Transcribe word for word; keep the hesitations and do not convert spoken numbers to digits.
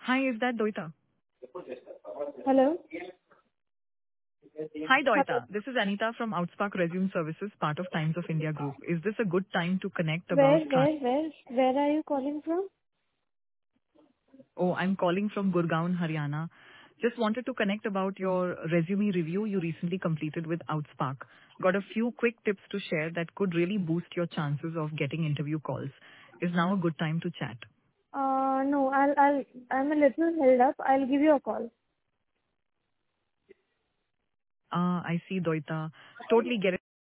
Hi, is that Doita? Hello? Hi, Hello? Doita. This is Anita from Outspark Resume Services, part of Times of India Group. Is this a good time to connect Where, about trans- where, where, where are you calling from? Oh, I'm calling from Gurgaon, Haryana. Just wanted to connect about your resume review you recently completed with Outspark. Got a few quick tips to share that could really boost your chances of getting interview calls. Is now a good time to chat? Uh, no, I'll, I'll, I'm a little held up. I'll give you a call. Ah, I see, Doita. Totally get it.